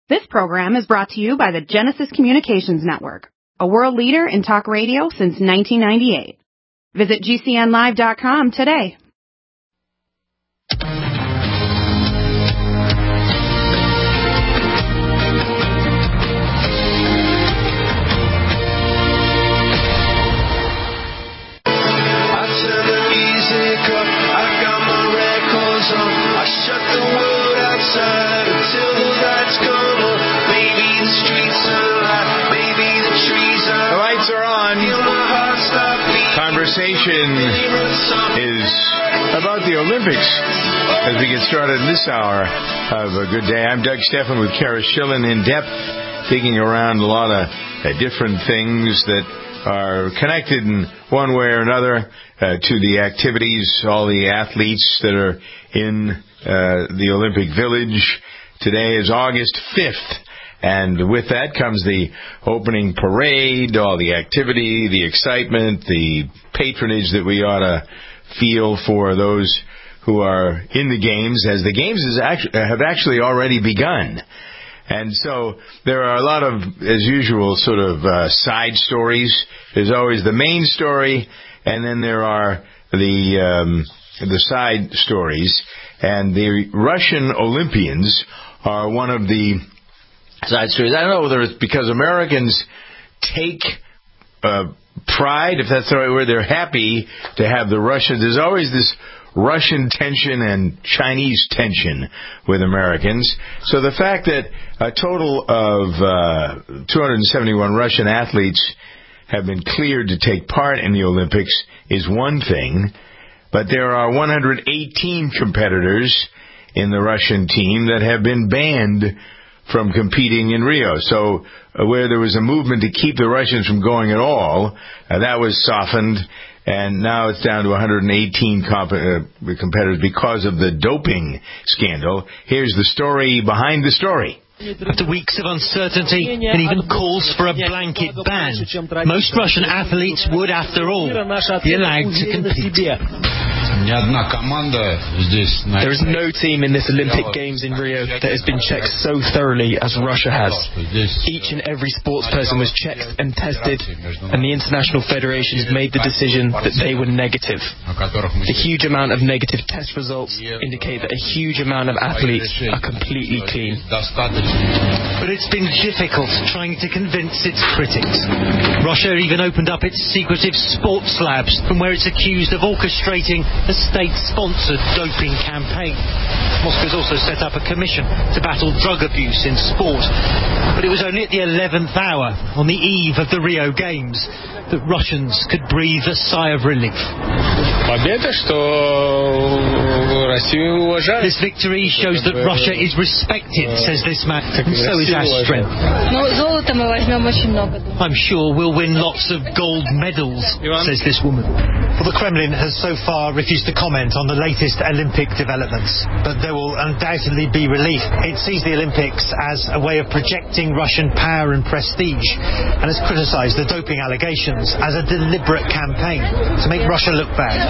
This program is brought to you by the Genesis Communications Network, a world leader in talk radio since 1998. Visit GCNlive.com today. Conversation is about the Olympics as we get started in this hour of A Good Day. I'm Doug Stephan with Kara Schillen, in depth, digging around a lot of different things that are connected in one way or another to the activities, all the athletes that are in the Olympic Village. Today is August 5th. And with that comes the opening parade, all the activity, the excitement, the patronage that we ought to feel for those who are in the games, as the games have actually already begun. And so there are a lot of, as usual, sort of side stories. There's always the main story, and then there are the side stories. And the Russian Olympians are one of the side stories. I don't know whether it's because Americans take pride, if that's the right word. They're happy to have the Russians. There's always this Russian tension and Chinese tension with Americans. So the fact that a total of 271 Russian athletes have been cleared to take part in the Olympics is one thing, but there are 118 competitors in the Russian team that have been banned from competing in Rio. So where there was a movement to keep the Russians from going at all, that was softened, and now it's down to 118 competitors because of the doping scandal. Here's the story behind the story. After weeks of uncertainty and even calls for a blanket ban, most Russian athletes would, after all, be allowed to compete. There is no team in this Olympic Games in Rio that has been checked so thoroughly as Russia has. Each and every sports person was checked and tested, and the international federations made the decision that they were negative. The huge amount of negative test results indicate that a huge amount of athletes are completely clean. But it's been difficult trying to convince its critics. Russia even opened up its secretive sports labs, from where it's accused of orchestrating a state-sponsored doping campaign. Moscow's also set up a commission to battle drug abuse in sport. But it was only at the 11th hour, on the eve of the Rio Games, that Russians could breathe a sigh of relief. This victory shows that Russia is respected, says this man, and so is our strength. I'm sure we'll win lots of gold medals, says this woman. Well, the Kremlin has so far refused to comment on the latest Olympic developments, but there will undoubtedly be relief. It sees the Olympics as a way of projecting Russian power and prestige, and has criticised the doping allegations as a deliberate campaign to make Russia look bad.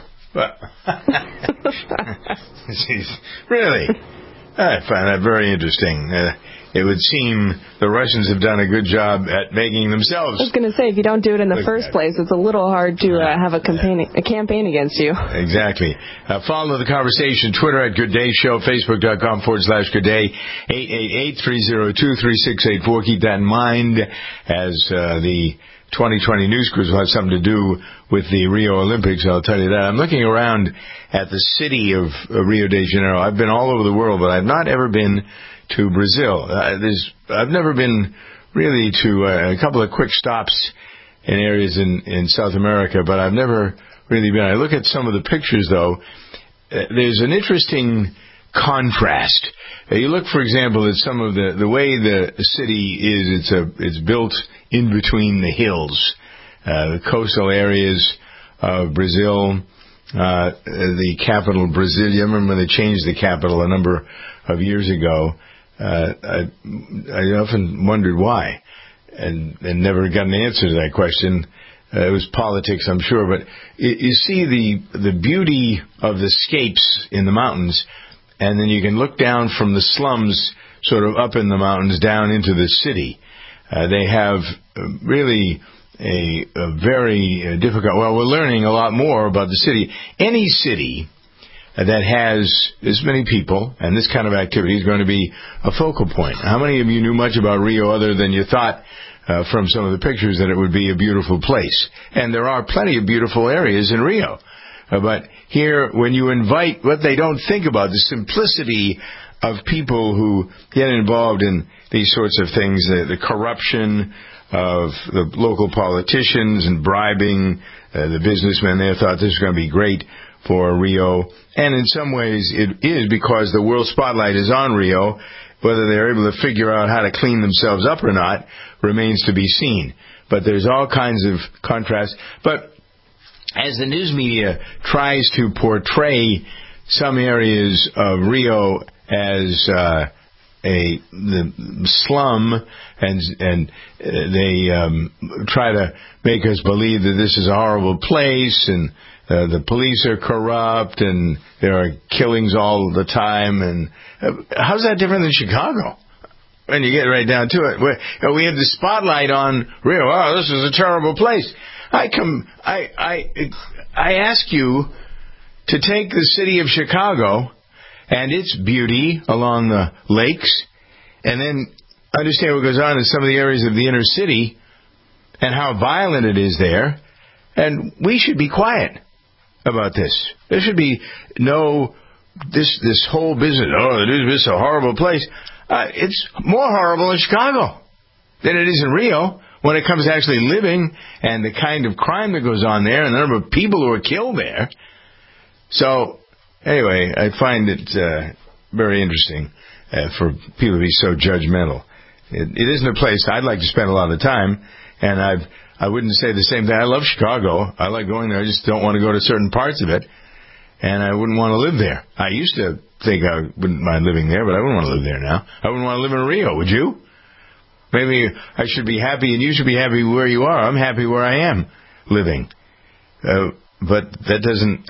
Really? I find that very interesting. It would seem the Russians have done a good job at making themselves. I was going to say, if you don't do it in the first place, it's a little hard to have a campaign against you. Exactly. Follow the conversation. Twitter at Good Day Show, Facebook.com/Good Day, 888-302-3684. Keep that in mind as the 2020 news cruise will have something to do with the Rio Olympics, I'll tell you that. I'm looking around at the city of Rio de Janeiro. I've been all over the world, but I've not ever been to Brazil. I've never been really to a couple of quick stops in areas in South America, but I've never really been. I look at some of the pictures, though. There's an interesting contrast. You look, for example, at some of the way the city is. It's built in between the hills, the coastal areas of Brazil, the capital, Brasilia. I remember when they changed the capital a number of years ago. I often wondered why, and never got an answer to that question. It was politics, I'm sure, but you see the beauty of the scapes in the mountains, and then you can look down from the slums sort of up in the mountains down into the city. They have really a very difficult... Well, we're learning a lot more about the city. Any city that has this many people and this kind of activity is going to be a focal point. How many of you knew much about Rio other than you thought from some of the pictures that it would be a beautiful place? And there are plenty of beautiful areas in Rio. But here, when you invite what they don't think about, the simplicity of people who get involved in these sorts of things, the corruption of the local politicians and bribing the businessmen there, thought this was going to be great for Rio. And in some ways it is, because the world spotlight is on Rio. Whether they're able to figure out how to clean themselves up or not remains to be seen. But there's all kinds of contrasts. But as the news media tries to portray some areas of Rio as the slum, and they try to make us believe that this is a horrible place, and the police are corrupt, and there are killings all the time. And how's that different than Chicago? When you get right down to it, we have the spotlight on Rio. Oh, this is a terrible place. I ask you to take the city of Chicago and its beauty along the lakes, and then understand what goes on in some of the areas of the inner city and how violent it is there. And we should be quiet about this. There should be no this whole business. Oh, this is a horrible place. It's more horrible in Chicago than it is in Rio when it comes to actually living and the kind of crime that goes on there and the number of people who are killed there. So, anyway, I find it very interesting for people to be so judgmental. It isn't a place I'd like to spend a lot of time, and I wouldn't say the same thing. I love Chicago. I like going there. I just don't want to go to certain parts of it, and I wouldn't want to live there. I used to think I wouldn't mind living there, but I wouldn't want to live there now. I wouldn't want to live in Rio, would you? Maybe I should be happy, and you should be happy where you are. I'm happy where I am living. But that doesn't...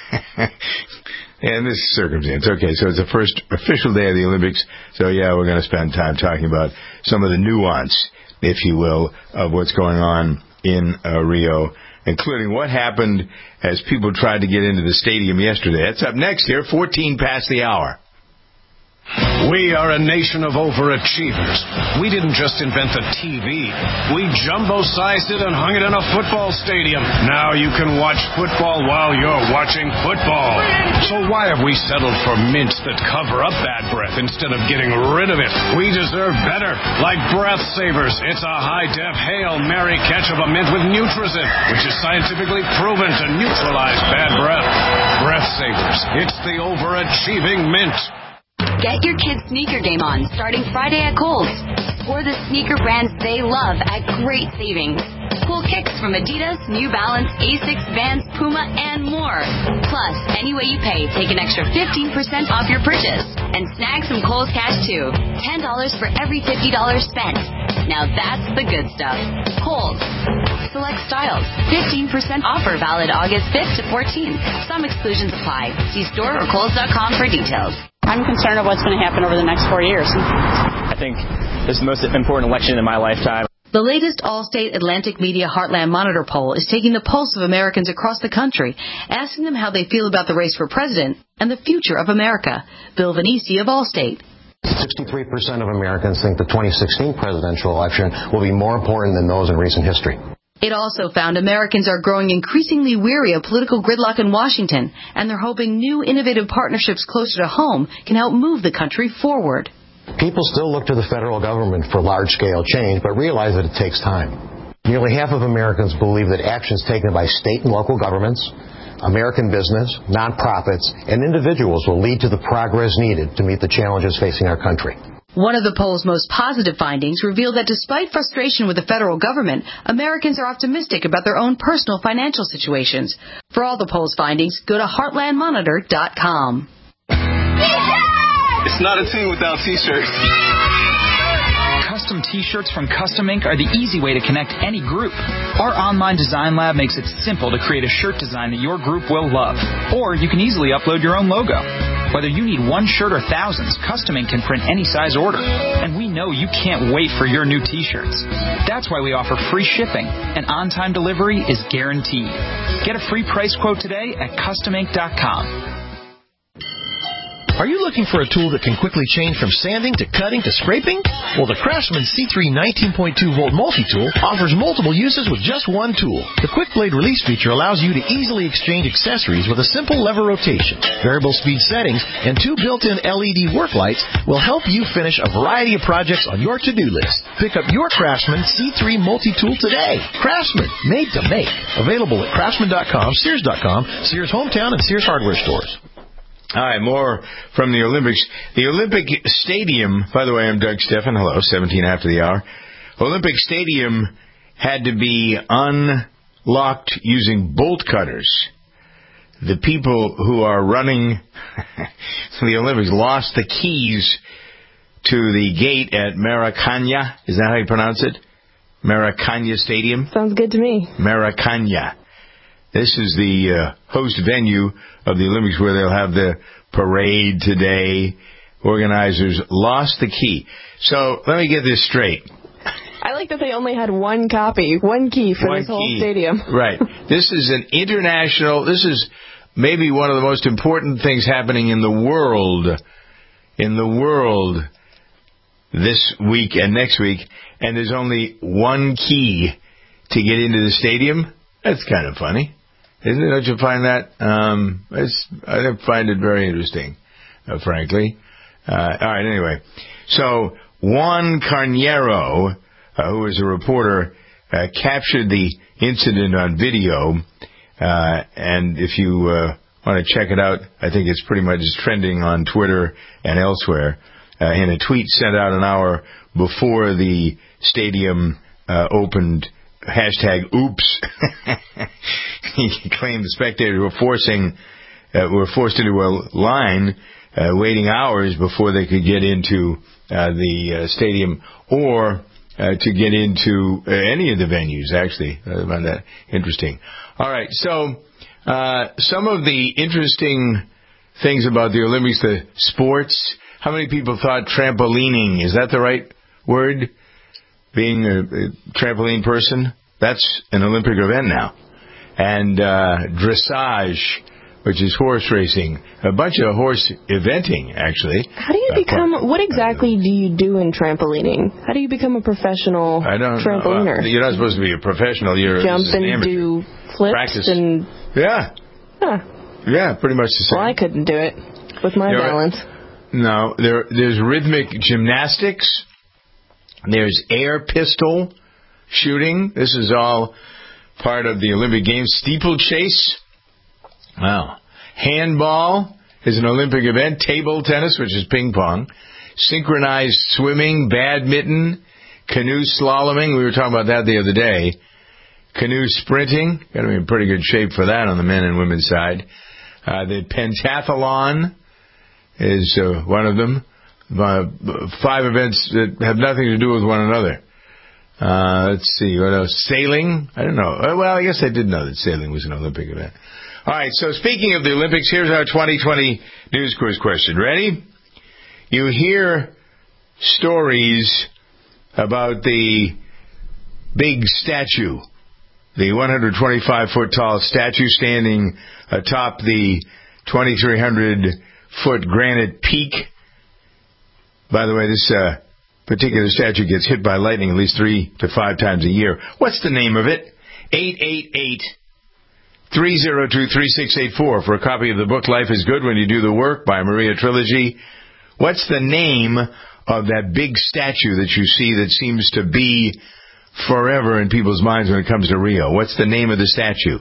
in this circumstance. Okay, so it's the first official day of the Olympics. So, yeah, we're going to spend time talking about some of the nuance, if you will, of what's going on in Rio, including what happened as people tried to get into the stadium yesterday. That's up next here, 14 past the hour. We are a nation of overachievers. We didn't just invent the TV. We jumbo-sized it and hung it in a football stadium. Now you can watch football while you're watching football. So why have we settled for mints that cover up bad breath instead of getting rid of it? We deserve better. Like Breath Savers. It's a high-def Hail Mary catch of a mint with Nutrizin, which is scientifically proven to neutralize bad breath. Breath Savers. It's the overachieving mint. Get your kids' sneaker game on starting Friday at Kohl's. Explore the sneaker brands they love at great savings. Cool kicks from Adidas, New Balance, Asics, Vans, Puma, and more. Plus, any way you pay, take an extra 15% off your purchase. And snag some Kohl's cash too. $10 for every $50 spent. Now that's the good stuff. Kohl's. Select styles. 15% offer valid August 5th to 14th. Some exclusions apply. See store or Kohls.com for details. I'm concerned of what's going to happen over the next 4 years. I think this is the most important election in my lifetime. The latest Allstate Atlantic Media Heartland Monitor poll is taking the pulse of Americans across the country, asking them how they feel about the race for president and the future of America. Bill Venisi of Allstate. 63% of Americans think the 2016 presidential election will be more important than those in recent history. It also found Americans are growing increasingly weary of political gridlock in Washington, and they're hoping new innovative partnerships closer to home can help move the country forward. People still look to the federal government for large-scale change, but realize that it takes time. Nearly half of Americans believe that actions taken by state and local governments, American business, nonprofits, and individuals will lead to the progress needed to meet the challenges facing our country. One of the poll's most positive findings revealed that despite frustration with the federal government, Americans are optimistic about their own personal financial situations. For all the poll's findings, go to heartlandmonitor.com. It's not a team without T-shirts. Custom T-shirts from Custom Ink are the easy way to connect any group. Our online design lab makes it simple to create a shirt design that your group will love. Or you can easily upload your own logo. Whether you need one shirt or thousands, Custom Ink can print any size order. And we know you can't wait for your new T-shirts. That's why we offer free shipping, and on-time delivery is guaranteed. Get a free price quote today at CustomInk.com. Are you looking for a tool that can quickly change from sanding to cutting to scraping? Well, the Craftsman C3 19.2-volt multi-tool offers multiple uses with just one tool. The quick blade release feature allows you to easily exchange accessories with a simple lever rotation. Variable speed settings and 2 built-in LED work lights will help you finish a variety of projects on your to-do list. Pick up your Craftsman C3 multi-tool today. Craftsman, made to make. Available at Craftsman.com, Sears.com, Sears Hometown, and Sears Hardware stores. All right, more from the Olympics. The Olympic Stadium, by the way, I'm Doug Steffen. Hello, 17 after the hour. Olympic Stadium had to be unlocked using bolt cutters. The people who are running the Olympics lost the keys to the gate at Maracana. Is that how you pronounce it? Maracana Stadium? Sounds good to me. Maracana. This is the host venue of the Olympics where they'll have the parade today. Organizers lost the key. So let me get this straight. I like that they only had one key for this whole stadium. Right. This is an international, this is maybe one of the most important things happening in the world this week and next week, and there's only one key to get into the stadium. That's kind of funny. Isn't it? Don't you find that? I find it very interesting, frankly. All right, anyway. So Juan Carneiro, who is a reporter, captured the incident on video. And if you want to check it out, I think it's pretty much trending on Twitter and elsewhere. In a tweet sent out an hour before the stadium opened, hashtag oops. He claimed the spectators were forced into a line, waiting hours before they could get into the stadium or to get into any of the venues, actually. I find that interesting. All right, so some of the interesting things about the Olympics, the sports. How many people thought trampolining, is that the right word? Being a trampoline person, that's an Olympic event now. And dressage, which is horse racing, a bunch of horse eventing, actually. How do you what exactly do you do in trampolining? How do you become a professional trampoliner? You're not supposed to be a professional. You're jump and do flips practice. And... Yeah. Huh. Yeah, pretty much the same. Well, I couldn't do it with my balance. No, there's rhythmic gymnastics. There's air pistol shooting. This is all part of the Olympic Games. Steeplechase. Wow. Handball is an Olympic event. Table tennis, which is ping pong. Synchronized swimming, badminton, canoe slaloming. We were talking about that the other day. Canoe sprinting. Got to be in pretty good shape for that on the men and women's side. The pentathlon is one of them. 5 events that have nothing to do with one another. Let's see, what else? Sailing? I don't know. Well, I guess I did know that sailing was an Olympic event. All right, so speaking of the Olympics, here's our 2020 news quiz question. Ready? You hear stories about the big statue, the 125-foot tall statue standing atop the 2,300-foot granite peak. By the way, this particular statue gets hit by lightning at least 3 to 5 times a year. What's the name of it? 888-302-3684 for a copy of the book Life is Good When You Do the Work by Maria Trilogy. What's the name of that big statue that you see that seems to be forever in people's minds when it comes to Rio? What's the name of the statue?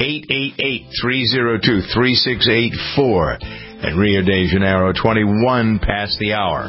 888-302-3684. At Rio de Janeiro, 21 past the hour.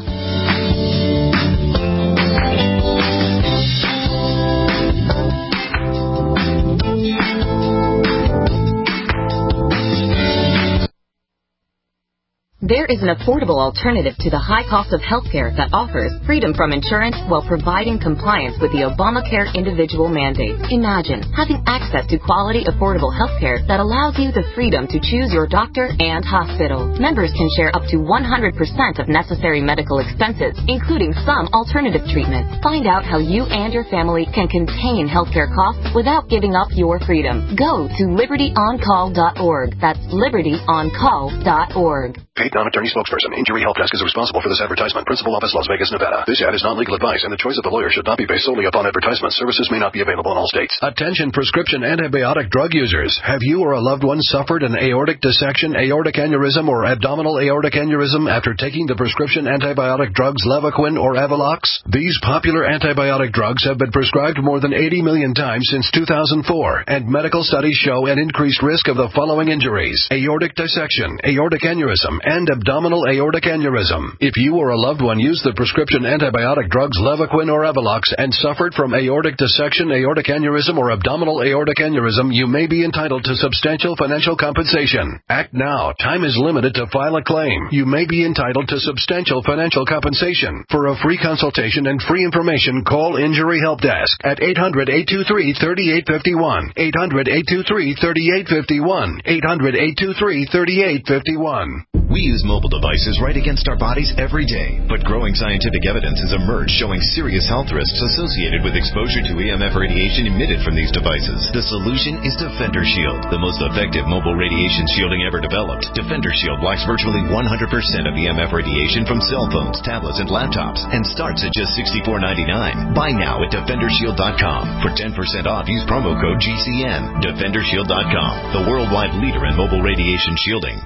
There is an affordable alternative to the high cost of healthcare that offers freedom from insurance while providing compliance with the Obamacare individual mandate. Imagine having access to quality, affordable healthcare that allows you the freedom to choose your doctor and hospital. Members can share up to 100% of necessary medical expenses, including some alternative treatments. Find out how you and your family can contain healthcare costs without giving up your freedom. Go to libertyoncall.org. That's libertyoncall.org. Paid non-attorney spokesperson. Injury Help Desk is responsible for this advertisement. Principal office, Las Vegas, Nevada. This ad is not legal advice, and the choice of the lawyer should not be based solely upon advertisement. Services may not be available in all states. Attention prescription antibiotic drug users. Have you or a loved one suffered an aortic dissection, aortic aneurysm, or abdominal aortic aneurysm after taking the prescription antibiotic drugs Levaquin or Avelox? These popular antibiotic drugs have been prescribed more than 80 million times since 2004, and medical studies show an increased risk of the following injuries: aortic dissection, aortic aneurysm, and abdominal aortic aneurysm. If you or a loved one used the prescription antibiotic drugs Levaquin or Avelox and suffered from aortic dissection, aortic aneurysm, or abdominal aortic aneurysm, you may be entitled to substantial financial compensation. Act now. Time is limited to file a claim. You may be entitled to substantial financial compensation. For a free consultation and free information, call Injury Help Desk at 800-823-3851. 800-823-3851. 800-823-3851. We use mobile devices right against our bodies every day, but growing scientific evidence has emerged showing serious health risks associated with exposure to EMF radiation emitted from these devices. The solution is Defender Shield, the most effective mobile radiation shielding ever developed. Defender Shield blocks virtually 100% of EMF radiation from cell phones, tablets, and laptops, and starts at just $64.99. Buy now at DefenderShield.com. For 10% off, use promo code GCN. DefenderShield.com, the worldwide leader in mobile radiation shielding.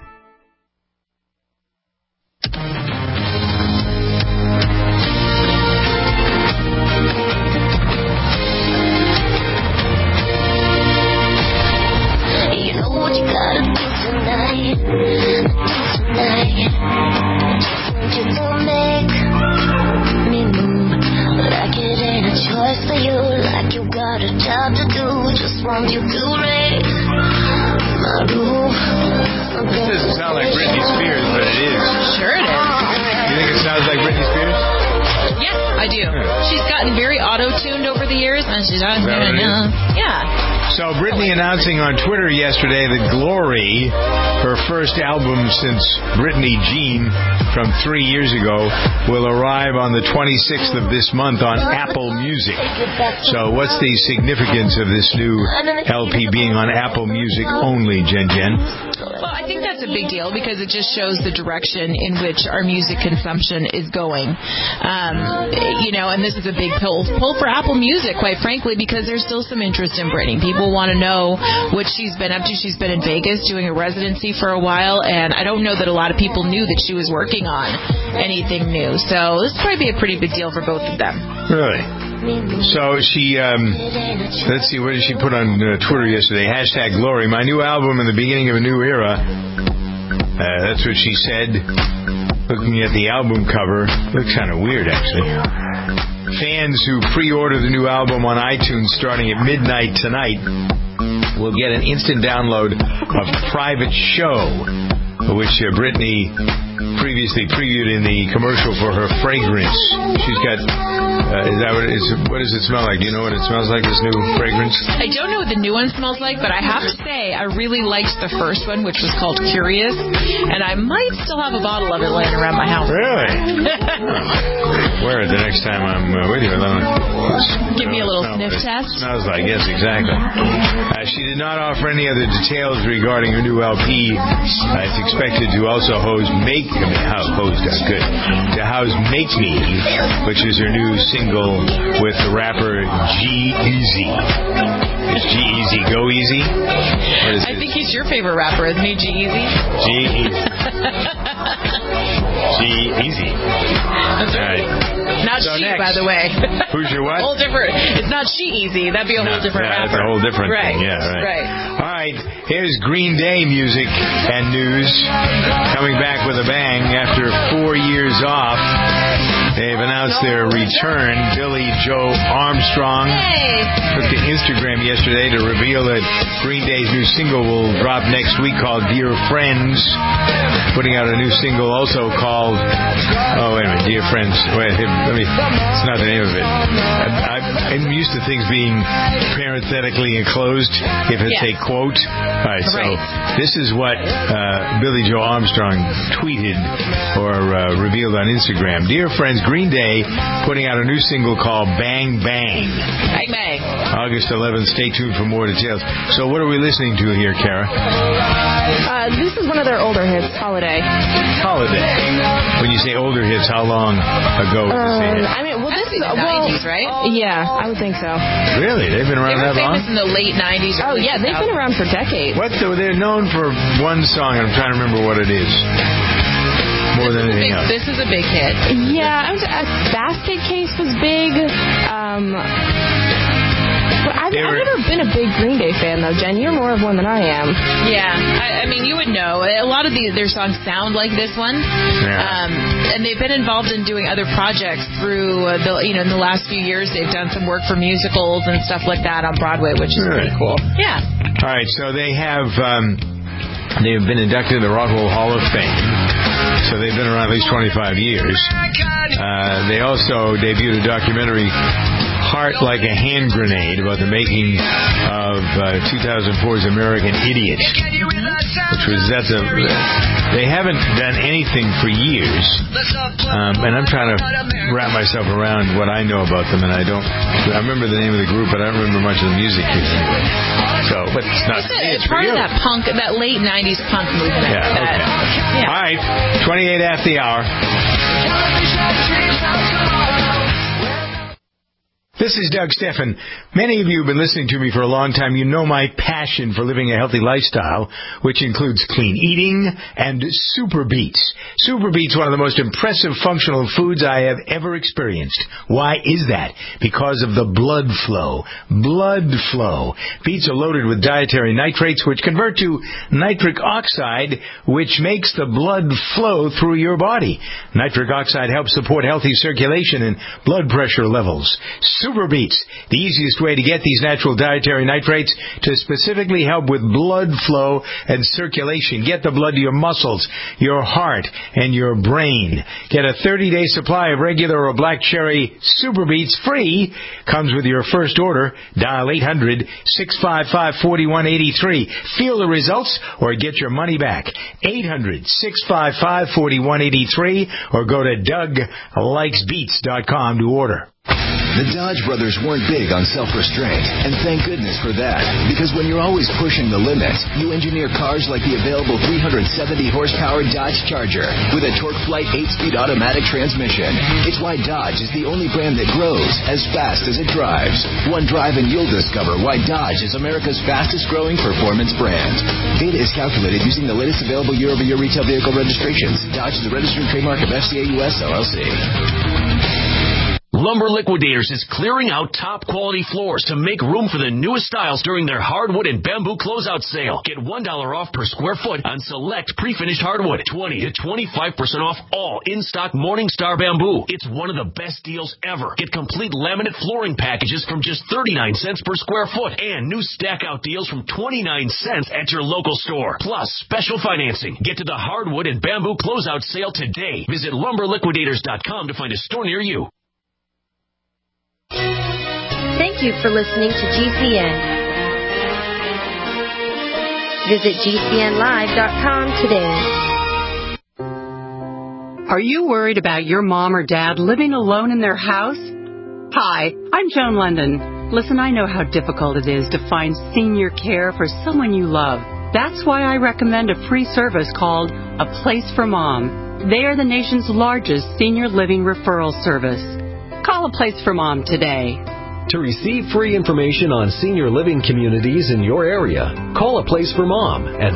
You know what you gotta do tonight. Just want you to make me move, like it ain't a choice for you, like you got a job to do. Just want you to raise my roof. This doesn't sound like Britney Spears, but it is. Sure it is. You think it sounds like Britney Spears? Yes, I do. She's gotten very auto-tuned over the years, and she's on here now. Yeah. So Britney announcing on Twitter yesterday that Glory, her first album since Britney Jean from 3 years ago, will arrive on the 26th of this month on Apple Music. So what's the significance of this new LP being on Apple Music only, Jen? Well, I think that's a big deal because it just shows the direction in which our music consumption is going. And this is a big pull for Apple Music, quite frankly, because there's still some interest in Britney. People want to know what she's been up to. She's been in Vegas doing a residency for a while, and I don't know that a lot of people knew that she was working on anything new. So this will probably be a pretty big deal for both of them. Really? So she, let's see, what did she put on Twitter yesterday? #Glory, my new album in the beginning of a new era. That's what she said. Looking at the album cover, looks kind of weird, actually. Fans who pre-order the new album on iTunes starting at midnight tonight will get an instant download of Private Show, which Britney previously previewed in the commercial for her fragrance. She's got, what does it smell like? Do you know what it smells like, this new fragrance? I don't know what the new one smells like, but I have to say I really liked the first one, which was called Curious, and I might still have a bottle of it laying around my house. Really? Wear it the next time I'm with you. Give me a little sniff test. Smells like, yes, exactly. She did not offer any other details regarding her new LP. It's expected to also house Make Me, which is her new single with the rapper G-Eazy. Is G-Eazy Go Easy? I think he's your favorite rapper, isn't he, G-Eazy? G-Eazy. G-Eazy. That's right. Not so she, next, by the way. Who's your what? Whole different. It's not She-Eazy. That'd be a whole different rapper. That's a whole different thing. Yeah, right. All right. Here's Green Day music and news. Coming back with a bang after 4 years off. They've announced their return. Billy Joe Armstrong took to Instagram yesterday to reveal that Green Day's new single will drop next week called Dear Friends. Putting out a new single also called, Dear Friends. Wait, it's not the name of it. I'm used to things being parenthetically enclosed if it's a quote. All right, so this is what Billy Joe Armstrong tweeted or revealed on Instagram. Dear friends, Green Day putting out a new single called Bang Bang. Bang Bang. August 11th. Stay tuned for more details. So what are we listening to here, Kara? This is one of their older hits, Holiday. Holiday. When you say older hits, how long ago was this hit? I mean, well, this is the 90s, right? Yeah, I would think so. Really? They've been around that long? They were famous in the late 90s. Oh, yeah, they've been around for decades. They're known for one song, and I'm trying to remember what it is. More than anything else. This is a big hit. Yeah, Basket Case was big. But I've never been a big Green Day fan, though, Jen. You're more of one than I am. Yeah, I mean, you would know. A lot of their songs sound like this one. Yeah. And they've been involved in doing other projects through, in the last few years. They've done some work for musicals and stuff like that on Broadway, which is pretty cool. Yeah. All right, so they have... They've been inducted to the Rock and Roll Hall of Fame, so they've been around at least 25 years. They also debuted a documentary, Heart Like a Hand Grenade, about the making of 2004's American Idiot, which was they haven't done anything for years, and I'm trying to wrap myself around what I know about them, and I remember the name of the group, but I don't remember much of the music anyway. So, but it's not. It's part of that punk, that late 90s punk movement. Yeah, okay. All right, 28 after the hour. This is Doug Steffen. Many of you have been listening to me for a long time. You know my passion for living a healthy lifestyle, which includes clean eating and Super Beets. Super Beets, one of the most impressive functional foods I have ever experienced. Why is that? Because of the blood flow. Blood flow. Beets are loaded with dietary nitrates, which convert to nitric oxide, which makes the blood flow through your body. Nitric oxide helps support healthy circulation and blood pressure levels. Super Beets, the easiest way to get these natural dietary nitrates to specifically help with blood flow and circulation. Get the blood to your muscles, your heart, and your brain. Get a 30-day supply of regular or black cherry Super Beets free. Comes with your first order. Dial 800-655-4183. Feel the results or get your money back. 800-655-4183 or go to DougLikesBeets.com to order. The Dodge brothers weren't big on self-restraint, and thank goodness for that. Because when you're always pushing the limits, you engineer cars like the available 370-horsepower Dodge Charger with a Torque Flight 8-speed automatic transmission. It's why Dodge is the only brand that grows as fast as it drives. One drive and you'll discover why Dodge is America's fastest-growing performance brand. Data is calculated using the latest available year-over-year retail vehicle registrations. Dodge is a registered trademark of FCA US LLC. Lumber Liquidators is clearing out top-quality floors to make room for the newest styles during their hardwood and bamboo closeout sale. Get $1 off per square foot on select pre-finished hardwood. 20 to 25% off all in-stock Morningstar bamboo. It's one of the best deals ever. Get complete laminate flooring packages from just 39 cents per square foot. And new stack-out deals from 29 cents at your local store. Plus, special financing. Get to the hardwood and bamboo closeout sale today. Visit LumberLiquidators.com to find a store near you. Thank you for listening to GCN. Visit GCNlive.com today. Are you worried about your mom or dad living alone in their house? Hi, I'm Joan London. Listen, I know how difficult it is to find senior care for someone you love. That's why I recommend a free service called A Place for Mom. They are the nation's largest senior living referral service. Call A Place for Mom today. To receive free information on senior living communities in your area, call A Place for Mom at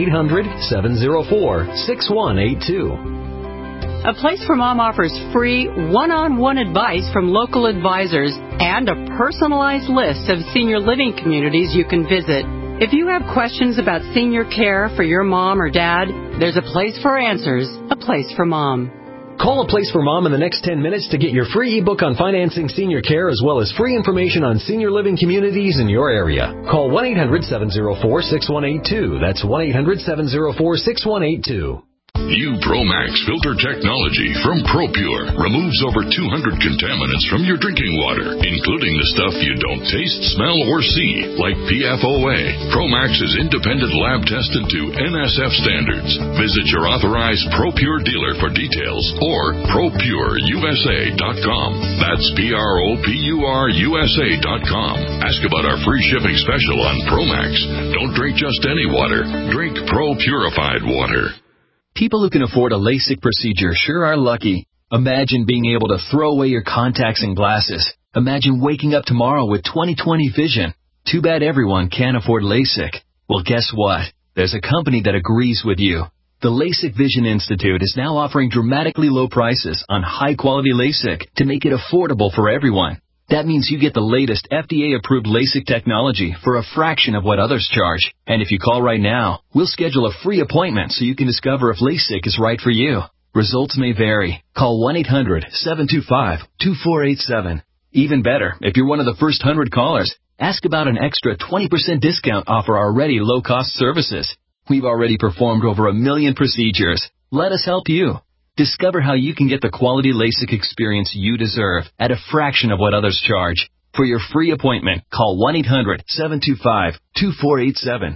1-800-704-6182. A Place for Mom offers free one-on-one advice from local advisors and a personalized list of senior living communities you can visit. If you have questions about senior care for your mom or dad, there's a place for answers, A Place for Mom. Call A Place for Mom in the next 10 minutes to get your free ebook on financing senior care as well as free information on senior living communities in your area. Call 1-800-704-6182. That's 1-800-704-6182. New ProMax filter technology from ProPure removes over 200 contaminants from your drinking water, including the stuff you don't taste, smell, or see, like PFOA. ProMax is independent lab tested to NSF standards. Visit your authorized ProPure dealer for details or ProPureUSA.com. That's ProPureUSA.com. Ask about our free shipping special on ProMax. Don't drink just any water. Drink Pro Purified water. People who can afford a LASIK procedure sure are lucky. Imagine being able to throw away your contacts and glasses. Imagine waking up tomorrow with 20/20 vision. Too bad everyone can't afford LASIK. Well, guess what? There's a company that agrees with you. The LASIK Vision Institute is now offering dramatically low prices on high-quality LASIK to make it affordable for everyone. That means you get the latest FDA-approved LASIK technology for a fraction of what others charge. And if you call right now, we'll schedule a free appointment so you can discover if LASIK is right for you. Results may vary. Call 1-800-725-2487. Even better, if you're one of the first 100 callers, ask about an extra 20% discount off our already low-cost services. We've already performed over 1 million procedures. Let us help you. Discover how you can get the quality LASIK experience you deserve at a fraction of what others charge. For your free appointment, call 1-800-725-2487.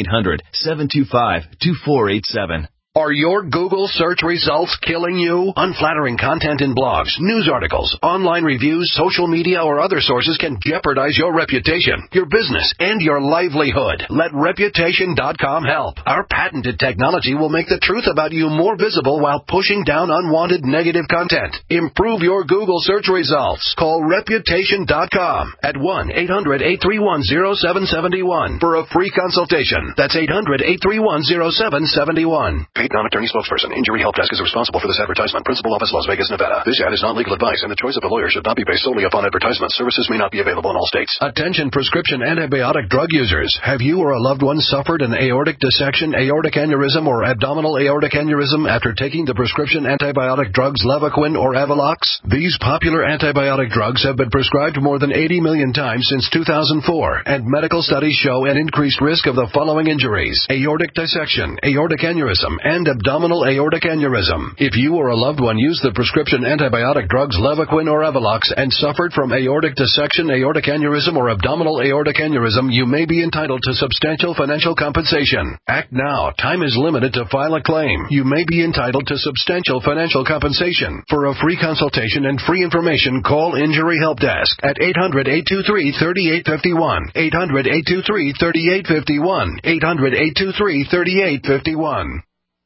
1-800-725-2487. Are your Google search results killing you? Unflattering content in blogs, news articles, online reviews, social media, or other sources can jeopardize your reputation, your business, and your livelihood. Let Reputation.com help. Our patented technology will make the truth about you more visible while pushing down unwanted negative content. Improve your Google search results. Call Reputation.com at 1-800-831-0771 for a free consultation. That's 800-831-0771. Paid non-attorney spokesperson. Injury Help Desk is responsible for this advertisement. Principal office, Las Vegas, Nevada. This ad is not legal advice, and the choice of a lawyer should not be based solely upon advertisement. Services may not be available in all states. Attention prescription antibiotic drug users. Have you or a loved one suffered an aortic dissection, aortic aneurysm, or abdominal aortic aneurysm after taking the prescription antibiotic drugs Levaquin or Avelox? These popular antibiotic drugs have been prescribed more than 80 million times since 2004, and medical studies show an increased risk of the following injuries: aortic dissection, aortic aneurysm, and abdominal aortic aneurysm. If you or a loved one used the prescription antibiotic drugs Levaquin or Avelox and suffered from aortic dissection, aortic aneurysm, or abdominal aortic aneurysm, you may be entitled to substantial financial compensation. Act now. Time is limited to file a claim. You may be entitled to substantial financial compensation. For a free consultation and free information, call Injury Help Desk at 800-823-3851. 800-823-3851. 800-823-3851.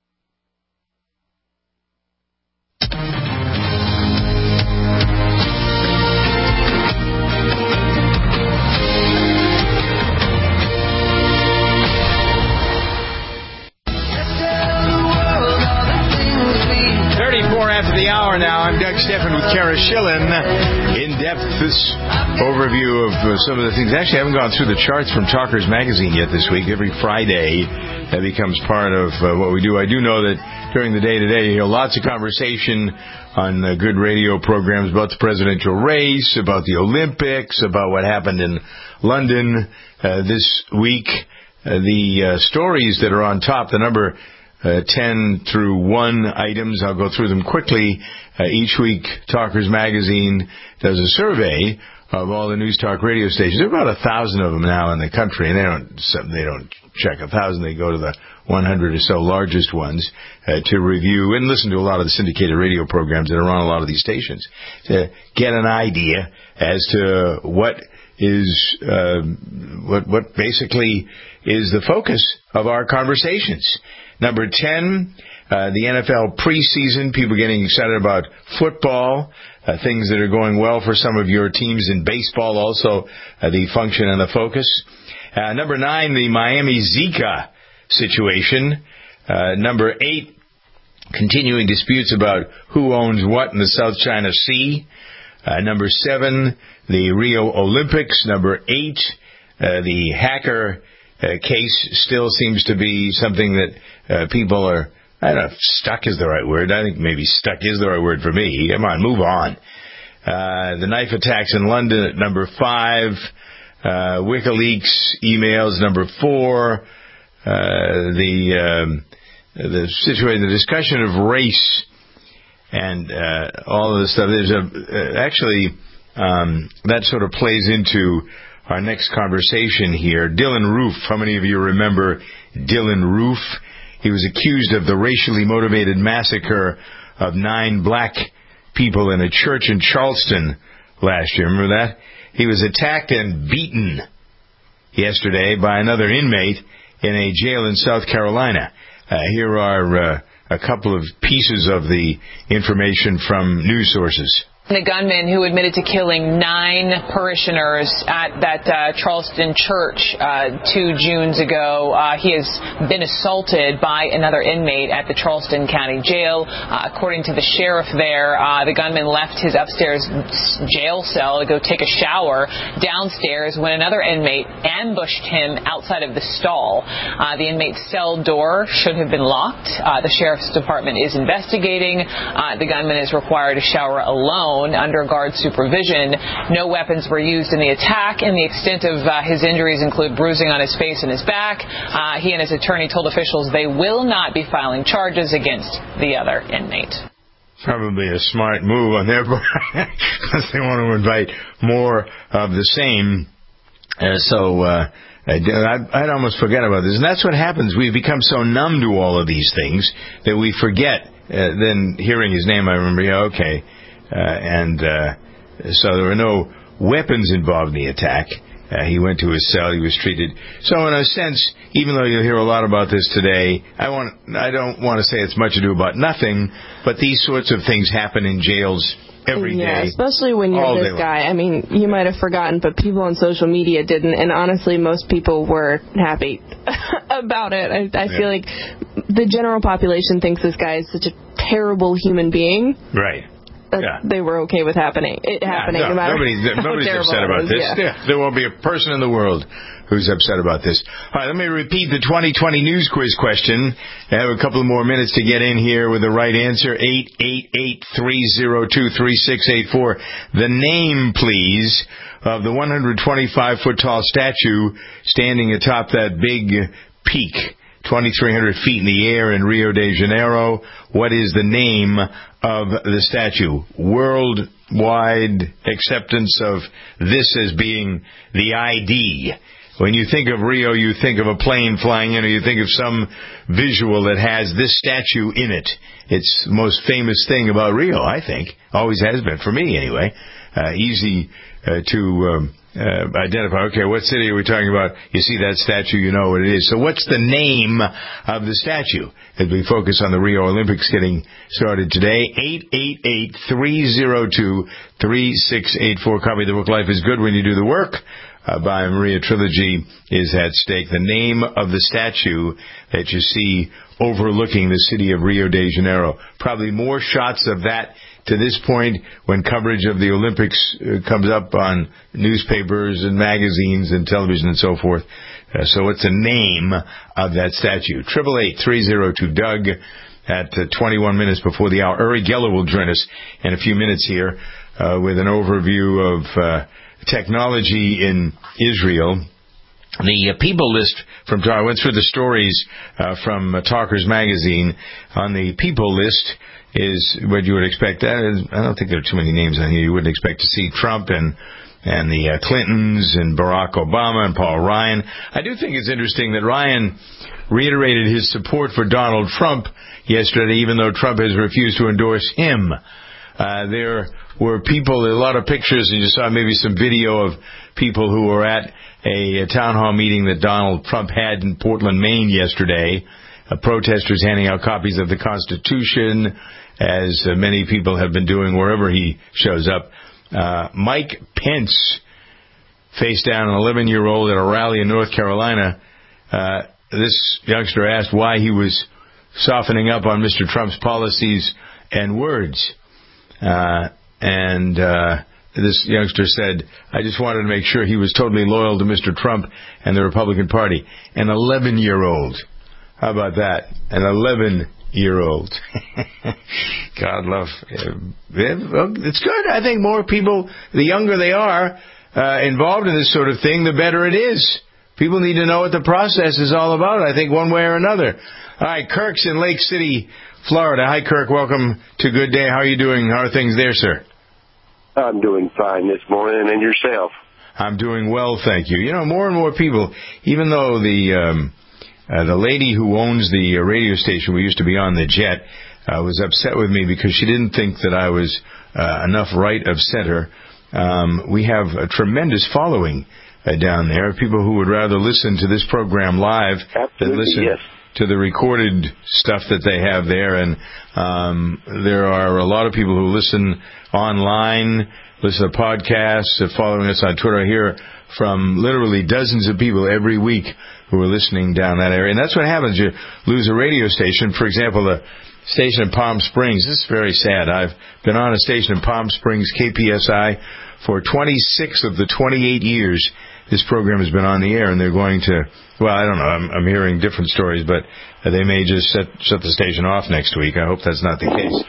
34 after the hour now. I'm Doug Stephan with Kara Schillen. In-depth this overview of some of the things. Actually, I haven't gone through the charts from Talkers Magazine yet this week. Every Friday, that becomes part of what we do. I do know that during the day today, you hear lots of conversation on good radio programs about the presidential race, about the Olympics, about what happened in London this week. The stories that are on top, the number 10 through 1 items. I'll go through them quickly. Each week, Talkers Magazine does a survey of all the news talk radio stations. There are about 1,000 of them now in the country, and they don't check 1,000. They go to the 100 or so largest ones to review and listen to a lot of the syndicated radio programs that are on a lot of these stations to get an idea as to what is what basically is the focus of our conversations. Number 10, the NFL preseason, people getting excited about football, things that are going well for some of your teams in baseball, also the function and the focus. Number 9, the Miami Zika situation. Number 8, continuing disputes about who owns what in the South China Sea. Number 7, the Rio Olympics. Number 8, the hacker case still seems to be something that people are I don't know if stuck is the right word. I think maybe stuck is the right word for me. Come on, move on. The knife attacks in London at number 5. WikiLeaks emails number 4. The situation, the discussion of race and all of this stuff. There's that sort of plays into our next conversation here. Dylan Roof. How many of you remember Dylan Roof? He was accused of the racially motivated massacre of 9 black people in a church in Charleston last year. Remember that? He was attacked and beaten yesterday by another inmate in a jail in South Carolina. Here are a couple of pieces of the information from news sources. The gunman who admitted to killing 9 parishioners at that Charleston church 2 Junes ago, he has been assaulted by another inmate at the Charleston County Jail. According to the sheriff there, the gunman left his upstairs jail cell to go take a shower downstairs when another inmate ambushed him outside of the stall. The inmate's cell door should have been locked. The sheriff's department is investigating. The gunman is required to shower alone under guard supervision. No weapons were used in the attack, and the extent of his injuries include bruising on his face and his back. He and his attorney told officials they will not be filing charges against the other inmate. Probably a smart move on their part, because they want to invite more of the same. I'd almost forget about this. And that's what happens. We've become so numb to all of these things that we forget. Then hearing his name, I remember, okay. So there were no weapons involved in the attack. He went to his cell. He was treated. So in a sense, even though you'll hear a lot about this today, I don't want to say it's much ado about nothing, but these sorts of things happen in jails every day. Yeah, especially when you're this guy. I mean, you might have forgotten, but people on social media didn't, and honestly, most people were happy about it. I feel like the general population thinks this guy is such a terrible human being. Right. They were okay with it happening. No matter nobody's upset about this. Yeah. There won't be a person in the world who's upset about this. All right, let me repeat the 2020 news quiz question. I have a couple more minutes to get in here with the right answer. 888-302-3684. The name, please, of the 125-foot tall statue standing atop that big peak, 2,300 feet in the air in Rio de Janeiro. What is the name of the statue? Worldwide acceptance of this as being the ID. When you think of Rio, you think of a plane flying in, or you think of some visual that has this statue in it. It's the most famous thing about Rio, I think. Always has been, for me anyway. Easy to identify. Okay, what city are we talking about? You see that statue, you know what it is. So what's the name of the statue? As we focus on the Rio Olympics getting started today, 888-302-3684. Copy the book Life is Good When You Do the Work by Maria Trilogy is at stake. The name of the statue that you see overlooking the city of Rio de Janeiro. Probably more shots of that to this point when coverage of the Olympics comes up on newspapers and magazines and television and so forth. So what's the name of that statue? 888-302-DOUG at 21 minutes before the hour. Uri Geller will join us in a few minutes here with an overview of technology in Israel. The People List from I went through the stories from Talkers Magazine. On the People List is what you would expect. I don't think there are too many names on here. You wouldn't expect to see Trump and the Clintons and Barack Obama and Paul Ryan. I do think it's interesting that Ryan reiterated his support for Donald Trump yesterday, even though Trump has refused to endorse him. There were people, a lot of pictures, and you saw maybe some video of people who were at a town hall meeting that Donald Trump had in Portland, Maine yesterday. Protesters handing out copies of the Constitution, as many people have been doing wherever he shows up. Mike Pence faced down an 11-year-old at a rally in North Carolina. This youngster asked why he was softening up on Mr. Trump's policies and words. This youngster said, I just wanted to make sure he was totally loyal to Mr. Trump and the Republican Party. An 11-year-old. How about that? An 8-year-old. God love. It's good. I think more people, the younger they are involved in this sort of thing, the better it is. People need to know what the process is all about, I think, one way or another. All right, Kirk's in Lake City, Florida. Hi, Kirk. Welcome to Good Day. How are you doing? How are things there, sir? I'm doing fine this morning, and yourself? I'm doing well, thank you. You know, more and more people, even though the lady who owns the radio station we used to be on, the Jet, was upset with me because she didn't think that I was enough right of center. We have a tremendous following down there, people who would rather listen to this program live than listen to the recorded stuff that they have there. And there are a lot of people who listen online, listen to podcasts, following us on Twitter. I hear from literally dozens of people every week who are listening down that area. And that's what happens. You lose a radio station. For example, the station in Palm Springs. This is very sad. I've been on a station in Palm Springs, KPSI, for 26 of the 28 years this program has been on the air, and they're going to, well, I don't know, I'm hearing different stories, but they may just shut the station off next week. I hope that's not the case.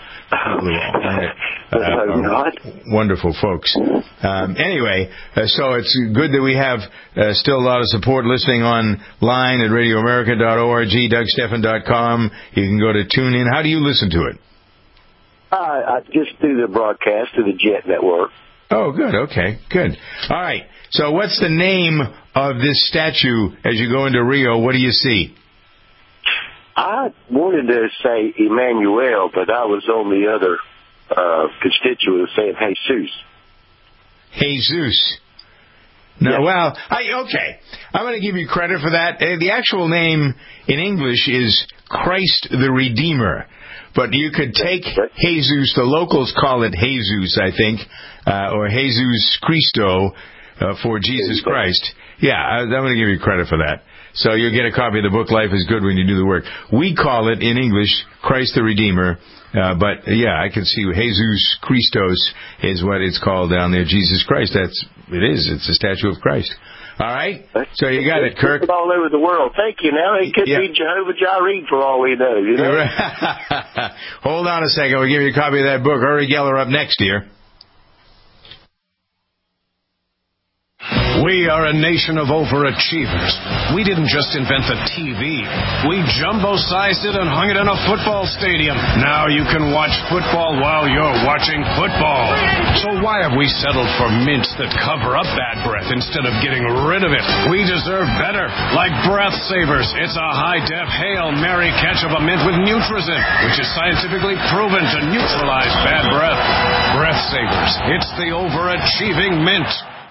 Wonderful folks. Anyway, so it's good that we have still a lot of support listening online at radioamerica.org, DougStephan.com. You can go to TuneIn. How do you listen to it? I just do the broadcast to the Jet Network. Oh, good. Okay, good. All right. So what's the name of this statue as you go into Rio? What do you see? I wanted to say Emmanuel, but I was on the other constituent saying Jesus. Jesus. No, yes. Well, okay. I'm going to give you credit for that. The actual name in English is Christ the Redeemer. But you could take Jesus, the locals call it Jesus, I think, or Jesus Christo for Jesus Christ. Yeah, I'm going to give you credit for that. So you'll get a copy of the book, Life is Good When You Do the Work. We call it in English Christ the Redeemer. But, yeah, I can see Jesus Christos is what it's called down there. Jesus Christ, it's a statue of Christ. All right? So you got it, Kirk. It's all over the world. Thank you. Now it could be Jehovah Jireh for all we know, you know? Hold on a second. We'll give you a copy of that book. Uri Geller up next, dear. We are a nation of overachievers. We didn't just invent the TV. We jumbo-sized it and hung it in a football stadium. Now you can watch football while you're watching football. So why have we settled for mints that cover up bad breath instead of getting rid of it? We deserve better. Like Breath Savers. It's a high-def Hail Mary catch of a mint with Nutrizin, which is scientifically proven to neutralize bad breath. Breath Savers. It's the overachieving mint.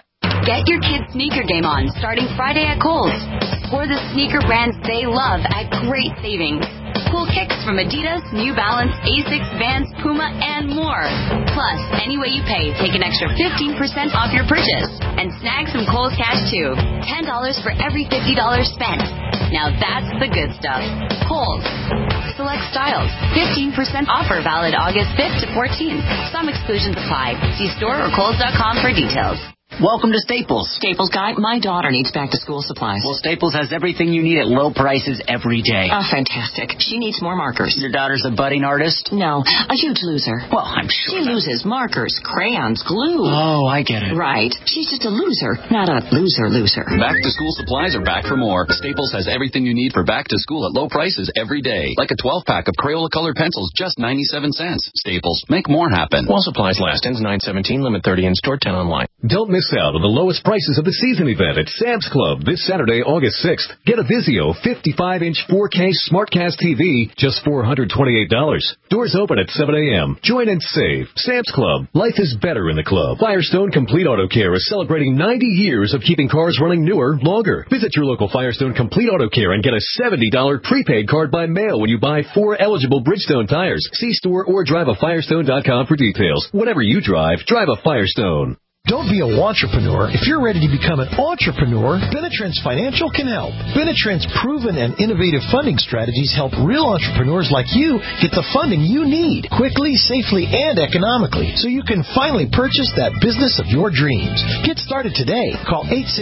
Get your kids' sneaker game on starting Friday at Kohl's. Score the sneaker brands they love at great savings. Cool kicks from Adidas, New Balance, Asics, Vans, Puma, and more. Plus, any way you pay, take an extra 15% off your purchase. And snag some Kohl's cash too. $10 for every $50 spent. Now that's the good stuff. Kohl's. Select styles. 15% offer valid August 5th to 14th. Some exclusions apply. See store or Kohls.com for details. Welcome to Staples. Staples guy, my daughter needs back-to-school supplies. Well, Staples has everything you need at low prices every day. Oh, fantastic. She needs more markers. Your daughter's a budding artist? No, a huge loser. Well, I'm sure. She loses markers, crayons, glue. Oh, I get it. Right. She's just a loser, not a loser. Back-to-school supplies are back for more. Staples has everything you need for back-to-school at low prices every day. Like a 12-pack of Crayola-colored pencils, just 97 cents. Staples. Make more happen. While supplies last. Ends 9/17. Limit 30 in store, 10 online. Don't miss out on the lowest prices of the season event at Sam's Club this Saturday, August 6th. Get a Vizio 55-inch 4K SmartCast TV, just $428. Doors open at 7 a.m. Join and save. Sam's Club. Life is better in the club. Firestone Complete Auto Care is celebrating 90 years of keeping cars running newer, longer. Visit your local Firestone Complete Auto Care and get a $70 prepaid card by mail when you buy 4 eligible Bridgestone tires. See store or drive a Firestone.com for details. Whatever you drive a Firestone. Don't be a wantrepreneur. If you're ready to become an entrepreneur, Benetrends Financial can help. Benetrends' proven and innovative funding strategies help real entrepreneurs like you get the funding you need quickly, safely, and economically so you can finally purchase that business of your dreams. Get started today. Call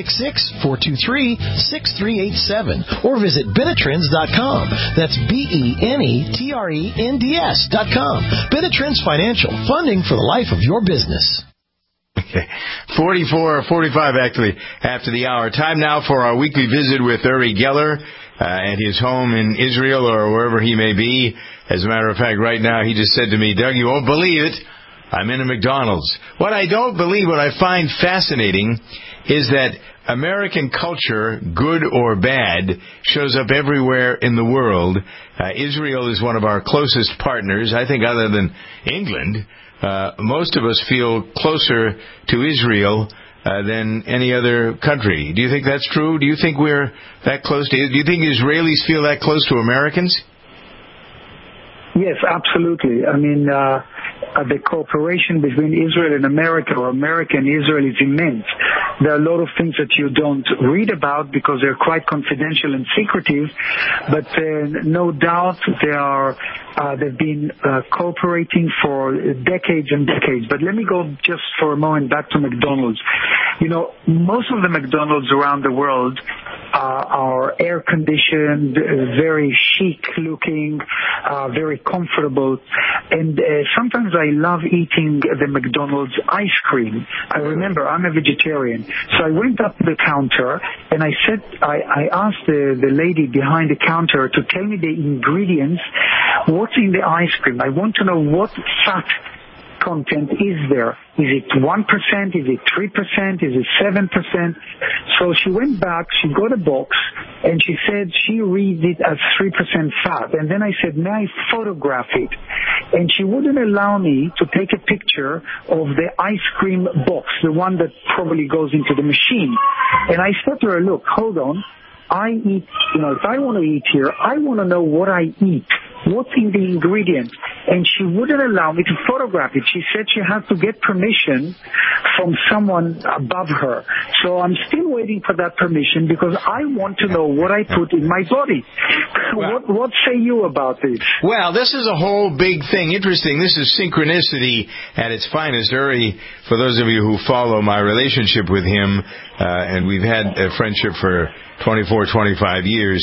866-423-6387 or visit Benetrends.com. That's BENETRENDS.com. Benetrends Financial, funding for the life of your business. Okay. 45 actually after the hour. Time now for our weekly visit with Uri Geller at his home in Israel or wherever he may be. As a matter of fact, right now he just said to me, Doug, you won't believe it, I'm in a McDonald's. What I don't believe, what I find fascinating is that American culture, good or bad, shows up everywhere in the world. Israel is one of our closest partners, I think, other than England. Most of us feel closer to Israel than any other country. Do you think that's true? Do you think we're that close to? Do you think Israelis feel that close to Americans? Yes, absolutely. I mean, the cooperation between Israel and America, or America and Israel, is immense. There are a lot of things that you don't read about because they're quite confidential and secretive, but no doubt they've been cooperating for decades and decades. But let me go just for a moment back to McDonald's. You know, most of the McDonald's around the world are air-conditioned, very chic-looking, very comfortable. And sometimes I love eating the McDonald's ice cream. I remember, I'm a vegetarian. So I went up to the counter, and I asked the lady behind the counter to tell me the ingredients, what's in the ice cream. I want to know what fat content is there. Is it 1%? Is it 3%? Is it 7%? So she went back, she got a box, and she said she reads it as 3% fat. And then I said, may I photograph it? And she wouldn't allow me to take a picture of the ice cream box, the one that probably goes into the machine. And I said to her, look, hold on. I eat, if I want to eat here, I want to know what I eat. What's in the ingredient? And she wouldn't allow me to photograph it. She said she had to get permission from someone above her. So I'm still waiting for that permission because I want to know what I put in my body. Well, what say you about this? Well, this is a whole big thing. Interesting. This is synchronicity at its finest. Uri, for those of you who follow my relationship with him, and we've had a friendship for 24, 25 years,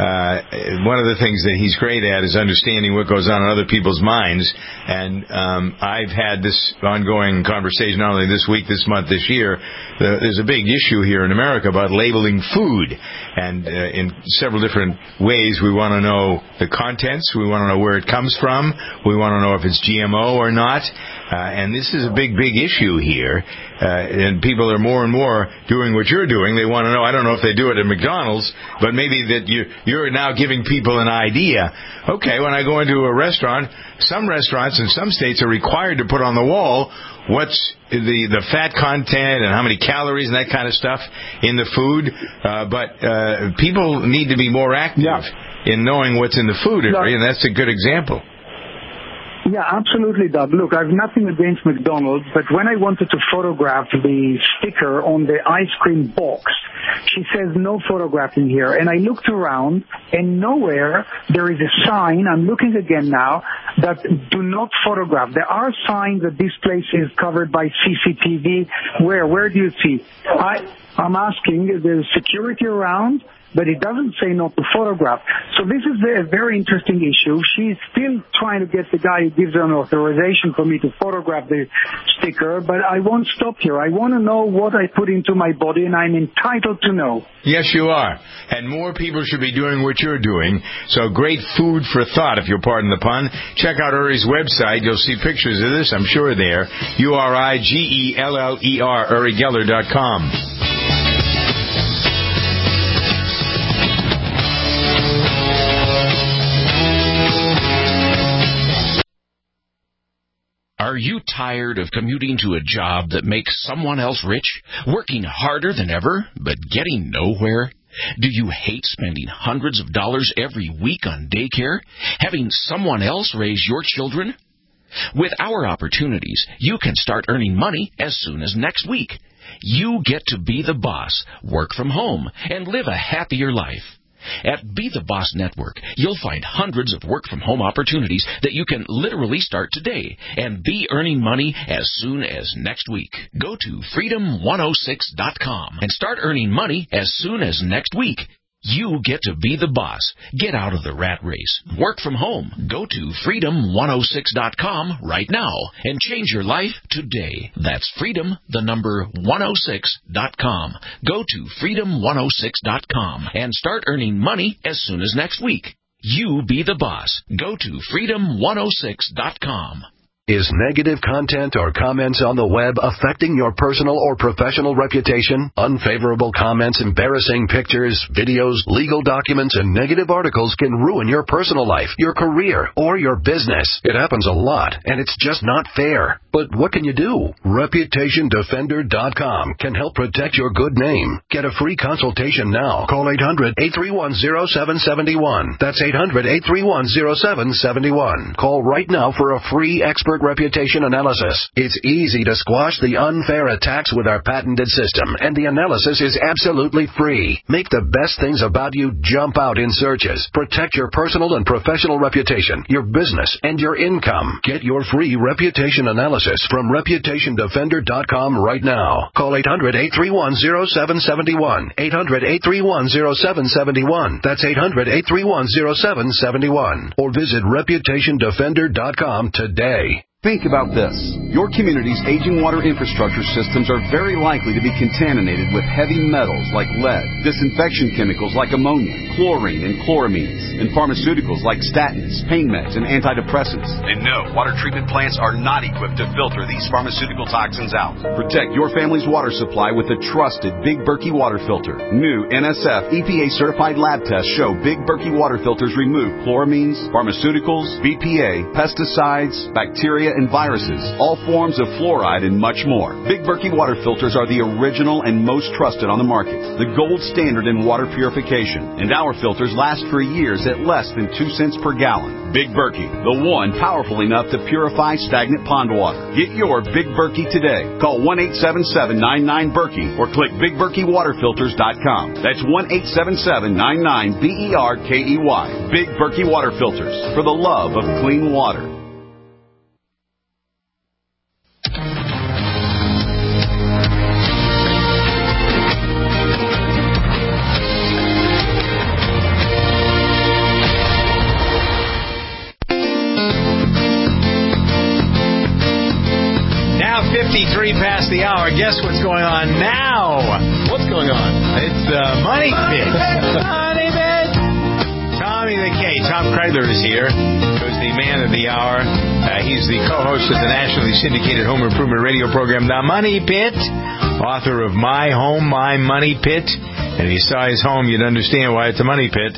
one of the things that he's great at is understanding what goes on in other people's minds. And I've had this ongoing conversation not only this week, this month, this year. There's a big issue here in America about labeling food. And in several different ways, we want to know the contents. We want to know where it comes from. We want to know if it's GMO or not. And this is a big, big issue here. And people are more and more doing what you're doing. They want to know, I don't know if they do it at McDonald's, but maybe that you're now giving people an idea. Okay, when I go into a restaurant, some restaurants in some states are required to put on the wall what's the fat content and how many calories and that kind of stuff in the food. But people need to be more active in knowing what's in the food, and that's a good example. Yeah, absolutely, Doug. Look, I've nothing against McDonald's, but when I wanted to photograph the sticker on the ice cream box, she says no photographing here. And I looked around, and nowhere there is a sign, I'm looking again now, that do not photograph. There are signs that this place is covered by CCTV. Where do you see? I'm asking, there's security around, but it doesn't say not to photograph. So this is a very interesting issue. She's still trying to get the guy who gives her an authorization for me to photograph the sticker, but I won't stop here. I want to know what I put into my body, and I'm entitled to know. Yes, you are. And more people should be doing what you're doing. So great food for thought, if you'll pardon the pun. Check out Uri's website. You'll see pictures of this, I'm sure, there. URIGELLER, UriGeller.com. Are you tired of commuting to a job that makes someone else rich, working harder than ever, but getting nowhere? Do you hate spending hundreds of dollars every week on daycare, having someone else raise your children? With our opportunities, you can start earning money as soon as next week. You get to be the boss, work from home, and live a happier life. At Be the Boss Network, you'll find hundreds of work-from-home opportunities that you can literally start today and be earning money as soon as next week. Go to freedom106.com and start earning money as soon as next week. You get to be the boss. Get out of the rat race. Work from home. Go to freedom106.com right now and change your life today. That's freedom106.com. Go to freedom106.com and start earning money as soon as next week. You be the boss. Go to freedom106.com. Is negative content or comments on the web affecting your personal or professional reputation? Unfavorable comments, embarrassing pictures, videos, legal documents, and negative articles can ruin your personal life, your career, or your business. It happens a lot, and it's just not fair. But what can you do? ReputationDefender.com can help protect your good name. Get a free consultation now. Call 800-831-0771. That's 800-831-0771. Call right now for a free expert reputation analysis. It's easy to squash the unfair attacks with our patented system, and the analysis is absolutely free. Make the best things about you jump out in searches. Protect your personal and professional reputation, your business, and your income. Get your free reputation analysis from ReputationDefender.com right now. Call 800-831-0771. 800-831-0771. That's 800-831-0771. Or visit ReputationDefender.com today. Think about this. Your community's aging water infrastructure systems are very likely to be contaminated with heavy metals like lead, disinfection chemicals like ammonia, chlorine and chloramines, and pharmaceuticals like statins, pain meds, and antidepressants. And no, water treatment plants are not equipped to filter these pharmaceutical toxins out. Protect your family's water supply with the trusted Big Berkey water filter. New NSF EPA-certified lab tests show Big Berkey water filters remove chloramines, pharmaceuticals, BPA, pesticides, bacteria, and viruses, all forms of fluoride, and much more. Big Berkey water filters are the original and most trusted on the market, the gold standard in water purification, and our filters last for years at less than 2 cents per gallon. Big Berkey, the one powerful enough to purify stagnant pond water. Get your Big Berkey today. Call 1-877-99-BERKEY or click BigBerkeyWaterFilters.com. That's 1-877-99-BERKEY. Big Berkey Water Filters, for the love of clean water. Now 53 past the hour. Guess what's going on now? What's going on? It's the Money Pit. Money Pit. Tommy the K. Tom Kreidler is here. Who's the man of the hour. He's the co-host of the nationally syndicated home improvement radio program, The Money Pit. Author of My Home, My Money Pit. And if you saw his home, you'd understand why it's a money pit.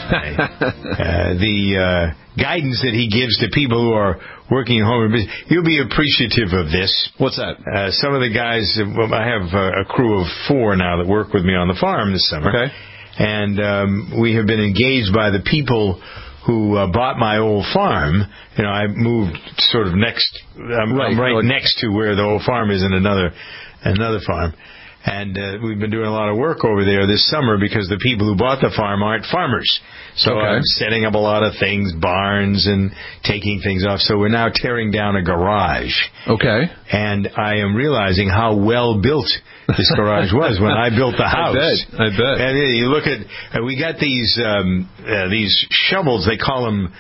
The guidance that he gives to people who are working in home business, you'll be appreciative of this. What's that? Some of the guys, I have a crew of 4 now that work with me on the farm this summer. Okay. And we have been engaged by the people who bought my old farm. You know, I moved sort of next, I'm right next to where the old farm is in another farm. And we've been doing a lot of work over there this summer because the people who bought the farm aren't farmers. So I'm setting up a lot of things, barns, and taking things off. So we're now tearing down a garage. Okay. And I am realizing how well built this garage was when I built the house. I bet. And you look at, we got these shovels. They call them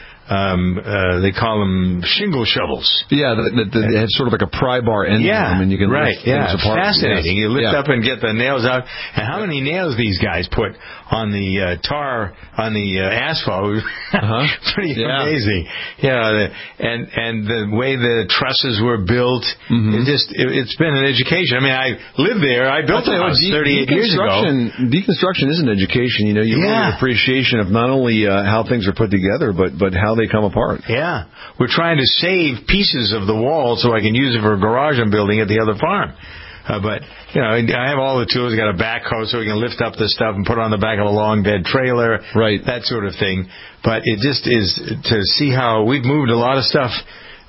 shingle shovels. Yeah, they have sort of like a pry bar end to them, and you can lift things apart. Fascinating. Yes. You lift up and get the nails out. And how many nails these guys put on the tar, on the asphalt? Pretty amazing. Yeah, and the way the trusses were built, it's been an education. I mean, I lived there. I built the house 38 years ago. Deconstruction is an education. You know, you really get appreciation of not only how things are put together, but how they come apart. Yeah. We're trying to save pieces of the wall so I can use it for a garage I'm building at the other farm. But, you know, I have all the tools. I got a backhoe so we can lift up the stuff and put it on the back of a long bed trailer. Right. That sort of thing. But it just is to see how we've moved a lot of stuff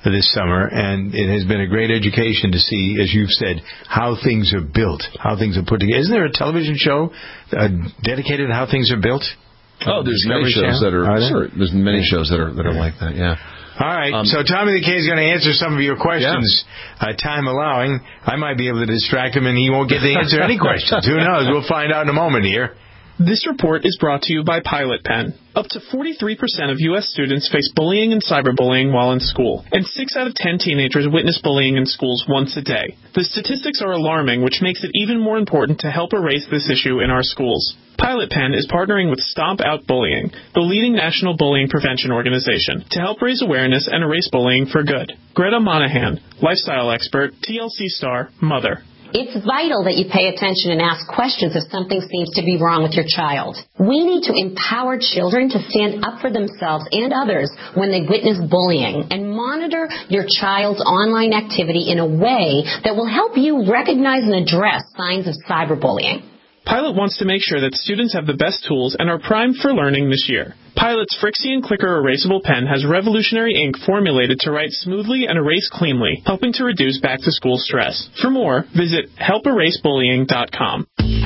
this summer, and it has been a great education to see, as you've said, how things are built, how things are put together. Isn't there a television show dedicated to how things are built? Oh, there's many shows that are. Sure, there's many shows that are like that. Yeah. All right. So Tommy the K is going to answer some of your questions, time allowing. I might be able to distract him, and he won't get to answer any questions. Who knows? We'll find out in a moment here. This report is brought to you by Pilot Pen. Up to 43% of U.S. students face bullying and cyberbullying while in school, and 6 out of 10 teenagers witness bullying in schools once a day. The statistics are alarming, which makes it even more important to help erase this issue in our schools. Pilot Pen is partnering with Stomp Out Bullying, the leading national bullying prevention organization, to help raise awareness and erase bullying for good. Greta Monahan, lifestyle expert, TLC star, mother. It's vital that you pay attention and ask questions if something seems to be wrong with your child. We need to empower children to stand up for themselves and others when they witness bullying, and monitor your child's online activity in a way that will help you recognize and address signs of cyberbullying. Pilot wants to make sure that students have the best tools and are primed for learning this year. Pilot's Frixion Clicker erasable pen has revolutionary ink formulated to write smoothly and erase cleanly, helping to reduce back-to-school stress. For more, visit helperasebullying.com.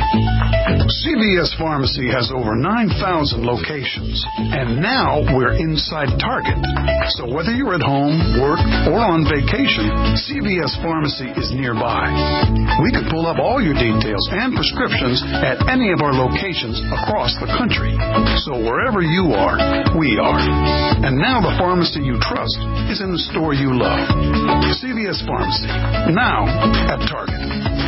CVS Pharmacy has over 9,000 locations, and now we're inside Target. So whether you're at home, work, or on vacation, CVS Pharmacy is nearby. We can pull up all your details and prescriptions at any of our locations across the country. So wherever you are, we are. And now the pharmacy you trust is in the store you love. CVS Pharmacy, now at Target.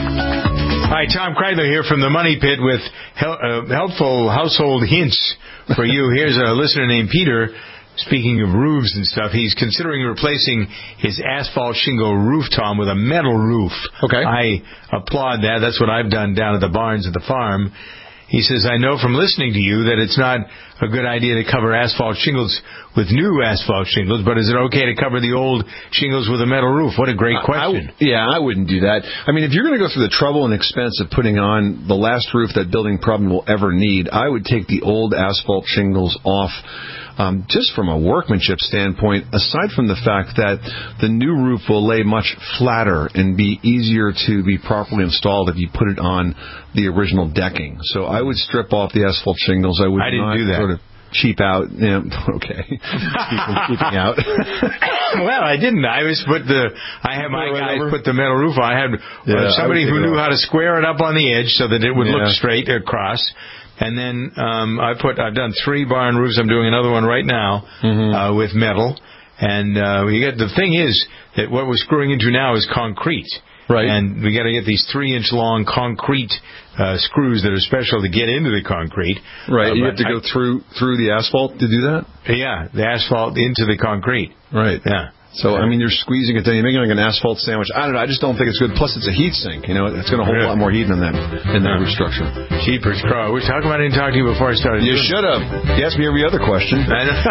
Hi, Tom Kreidler here from the Money Pit with helpful household hints for you. Here's a listener named Peter. Speaking of roofs and stuff, he's considering replacing his asphalt shingle roof, Tom, with a metal roof. Okay. I applaud that. That's what I've done down at the barns at the farm. He says, I know from listening to you that it's not a good idea to cover asphalt shingles with new asphalt shingles, but is it okay to cover the old shingles with a metal roof? What a great question. I wouldn't do that. I mean, if you're going to go through the trouble and expense of putting on the last roof that building probably will ever need, I would take the old asphalt shingles off. Just from a workmanship standpoint, aside from the fact that the new roof will lay much flatter and be easier to be properly installed if you put it on the original decking. So I would strip off the asphalt shingles. I didn't do that. Sort of cheap out. Okay. Keeping out. Well, I didn't. I had my guys put the metal roof on. I had somebody who knew how to square it up on the edge so that it would look straight across. And then I've done 3 barn roofs. I'm doing another one right now with metal. And the thing is that what we're screwing into now is concrete. Right. And we got to get these 3-inch long concrete screws that are special to get into the concrete. Right. You have to go through the asphalt to do that? Yeah, the asphalt into the concrete. Right. Yeah. So, I mean, you're squeezing it down. You're making like an asphalt sandwich. I don't know. I just don't think it's good. Plus, it's a heat sink. You know, it's going to hold a lot more heat in that roof structure. Jeepers, Crow. How come I didn't talk to you before I started? You should have. You asked me every other question.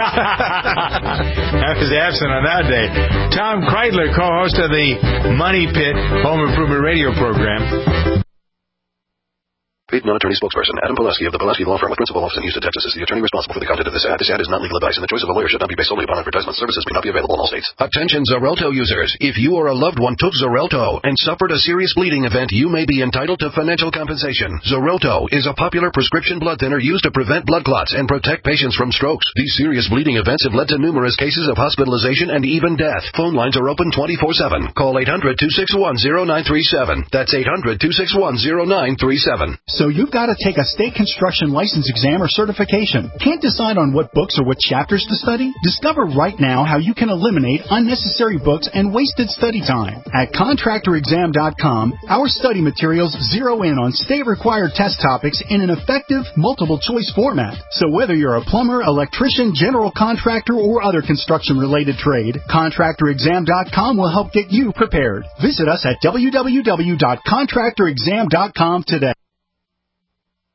I was absent on that day. Tom Kreidler, co-host of the Money Pit Home Improvement Radio program. Paid non-attorney spokesperson Adam Pulaski of the Pulaski Law Firm with principal office in Houston, Texas is the attorney responsible for the content of this ad. This ad is not legal advice, and the choice of a lawyer should not be based solely upon advertisement. Services may not be available in all states. Attention Xarelto users. If you or a loved one took Xarelto and suffered a serious bleeding event, you may be entitled to financial compensation. Xarelto is a popular prescription blood thinner used to prevent blood clots and protect patients from strokes. These serious bleeding events have led to numerous cases of hospitalization and even death. Phone lines are open 24/7. Call 800-261-0937. That's 800-261-0937. So you've got to take a state construction license exam or certification. Can't decide on what books or what chapters to study? Discover right now how you can eliminate unnecessary books and wasted study time. At contractorexam.com, our study materials zero in on state-required test topics in an effective, multiple-choice format. So whether you're a plumber, electrician, general contractor, or other construction-related trade, contractorexam.com will help get you prepared. Visit us at www.contractorexam.com today.